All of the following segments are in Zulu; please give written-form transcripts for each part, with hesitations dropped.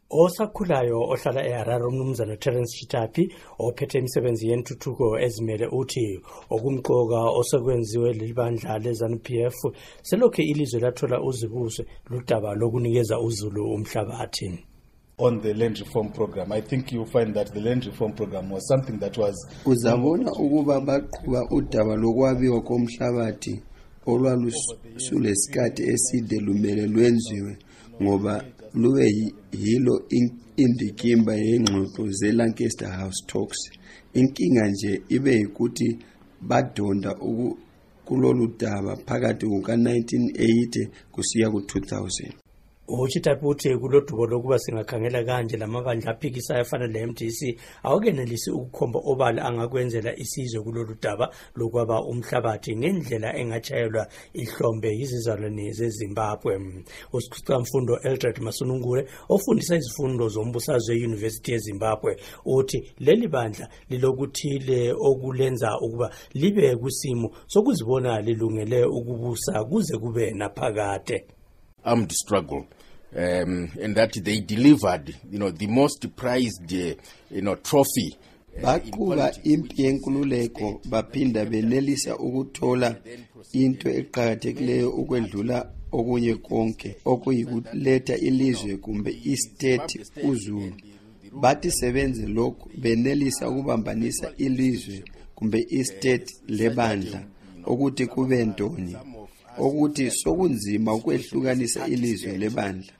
Osakhulayo ohlala eHarare umnumzana Terence Chitapi ophethe imisebenzi yentuthuko ezimele uthi okumqoka osekwenziwe libandla leZANU-PF selokhe ilizwe lathola uzibuse ludaba lokunikeza uZulu umhlabathi. On the land reform program, I think you find that the land reform program was something that was uzabona ukuba baqhuba udaba lokwabiwa komhlabathi olwalusulesikhathi eside lumele lwenziwe ngoba lube yilo indikimba yengxoxo zeLancaster House Talks. Inkinga nje ibe ukuthi badonda kulolu daba phakathi kuka-1980 kusiya ku-2000. Uchitapi uthi kulodubo lokuba singakhangela kanje lamabandla aphikisayo afana le-MDC awukenelisi ukukhomba obala angakwenzela isizwe kulolu daba lokwaba umhlabathi ngendlela engachayelwa ihlombe izizalwane zeZimbabwe. Usikhulumfundo Eldred Masunungure ofundisa izifundo zombusazwe e-University yeZimbabwe uthi leli bandla lilokuthile okulenza ukuba libe kusimo sokuzibona lilungele ukubusa kuze kube naphakade. Armed struggle, and that they delivered, the most prized, trophy. Bakuba impi yenkululeko baphinda benelisa ukuthola into eqhakathekileyo ukwedlula okunye konke okuyikuletha ilizwe kumbe istate uZulu. Bathi sebenze lokho benelisa ukubambanisa ilizwe kumbe istate lebandla ukuthi kube ntoni ukuthi sokunzima ukwehlukanisa ilizwe lebandla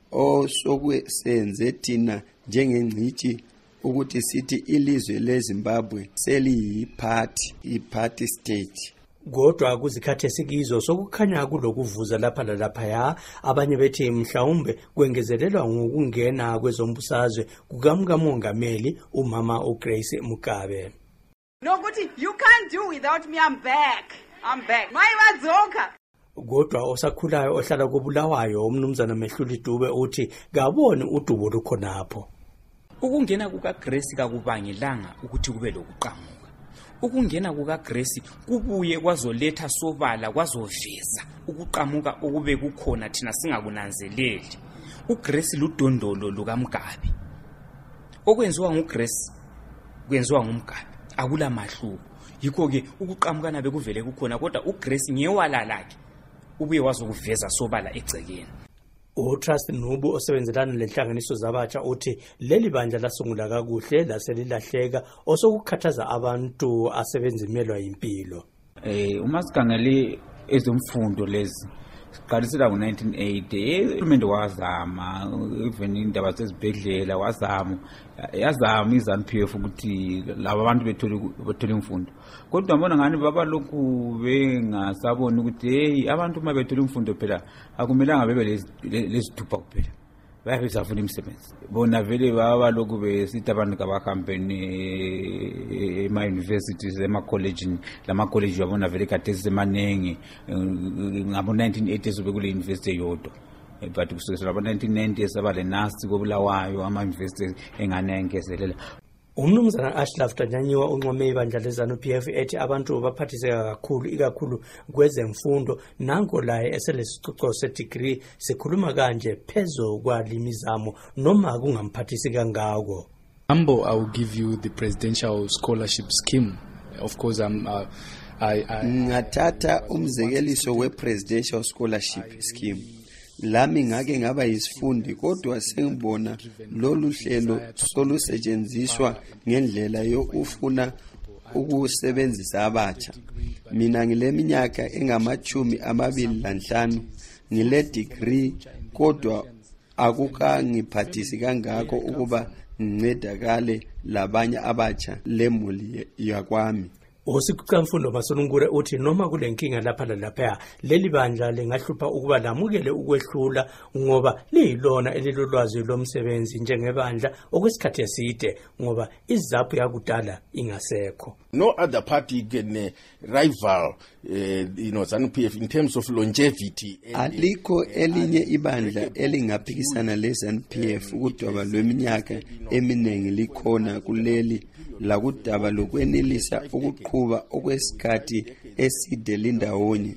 osokwenze thina njengengcithi ukuthi sithi ilizwe leZimbabwe seliyi-party state. Kodwa kuzikhathi esikizo sokukhanya kulokuvuza lapha lalaphaya abanye bethi mhlawumbe kwengezelelwa ngokungena kwezombusazwe kukamongameli umama uGrace Mugabe. Nokuthi you can't do without me, I'm back. Mayiwadzoka. Kodwa osakhulayo ohlala koBulawayo umnumzana Mehluli Dube uthi kaboni udubo lukhonapho. Ukungena kukaGrace kakubangelanga ukuthi kube lokuqhamuka. Ukungena kukaGrace kubuye kwazoletha sobala kwazoveza ukuqhamuka okube kukhona thina singakunanzeleli. uGrace ludondolo lukaMgabe. Okwenziwa nguGrace kwenziwa nguMgabe akula mahluko. Yikho ke ukuqhamukana bekuvele kukhona kodwa uGrace ngewala lakhe ubuye wazokuveza sobala egcekeni. uTrust Nubu osebenzelana lenhlanganiso zabatsha uthi leli bandla lasungula kakuhle laselilahleka osokukhathaza abantu asebenzimelwa impilo. Uma sikhangele ezomfundo lezi siqalisela ngo-1980 uhulumende wazama even indaba zezibhedlela yazama iZANU-PF ukuthi laba bantu bethole imfundo kodwa mbona ngani baba lokhu bengasaboni ukuthi abantu uma bethole imfundo phela akumelanga bebe lezithupha kuphela bayabe safuna imisebenzi bona vele baba lokhu besithi abantu kabakhambeni ema-universities ema-collegini lama-college yabona vele kade zisemanengi ngabo-1980 sobe kule university eyodwa but kusukela ngabo-1990 saba le nasi koBulawayo ama-university enganengezelela. Umnumzana Ashlaf Tanyanyiwa unqome ibandla leZANU-PF ethi abantu baphathiseka kakhulu ikakhulu kwezemfundo nango laye eselesicoco sedegree sikhuluma kanje phezu kwalimizamo noma kungamphathisi kangako. Ambo, I will give you the presidential scholarship scheme. Of course, ngathatha umzekeliso we-presidential scholarship scheme. Lami ngake ngaba yisifundi kodwa sengibona lolu hlelo solusetshenziswa ngendlela yokufuna ukusebenzisa abatsha. Mina ngile minyaka engama-25 ngile degree kodwa akukangiphathisi kangako ukuba ngincedakale labanye abatsha lemuli yakwami. Usikhulumfundo Masunungure uthi noma kulenkinga lapha lalaphaya leli bandla lingahlupha ukuba lamukele ukwehlula ngoba liyilona elilolwazi lomsebenzi njengebandla okwesikhathi eside ngoba izaphu yakudala ingasekho. No other party can rival ZANU-PF in terms of longevity. Alikho elinye ibandla elingaphikisana leZANU-PF kudaba lweminyaka eminengi likhona kuleli lakudaba lokwenelisa ukuqhuba okwesikhathi eside lindawonye.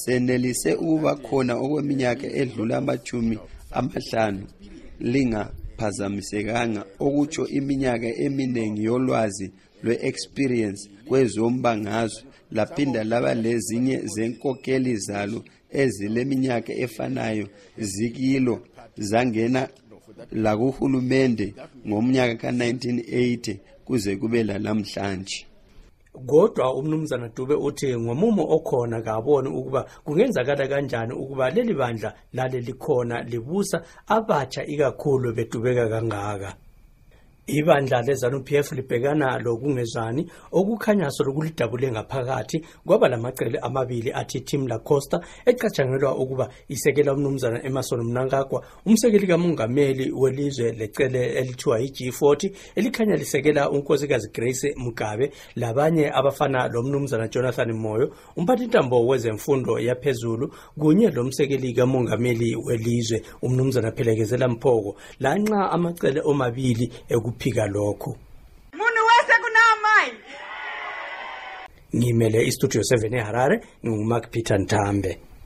Senelise ukuba khona okweminyaka edlula 50 linga engaphazamisekanga okutsho iminyaka eminingi yolwazi lwe-experience kwezombangazwe laphinda laba lezinye zenkokeli zalo ezileminyaka efanayo zikilo zangena lakuhulumende ngomnyaka ka-1980 kuze kube lalamhlanje. Kodwa umnumzana Dube uthi ngomumo okhona kaboni ukuba kungenzakala kanjani ukuba leli bandla lale likhona libusa abatsha ikakhulu bedubeka kangaka. Ibandla leZANU-PF libhekana lokungezwani okukhanya sokulidabule ngaphakathi kwaba lamacele amabili athi Tim Lacosta ecatshangelwa ukuba isekela umnumzana Emmerson Mnangagwa umsekeli kamongameli welizwe lecele elithiwa iG40 elikhanya lisekela unkosikazi Grace Mugabe labanye abafana lomnumzana Jonathan Moyo umphathintambo wezemfundo yaphezulu kunye lomsekeli kamongameli welizwe umnumzana Phelekezela Mphoko lanxa amacele omabili phika lokho. Munhu wese kunamai. Ngimele iStudio 7 eHarare, nguMark Peter Ntambe.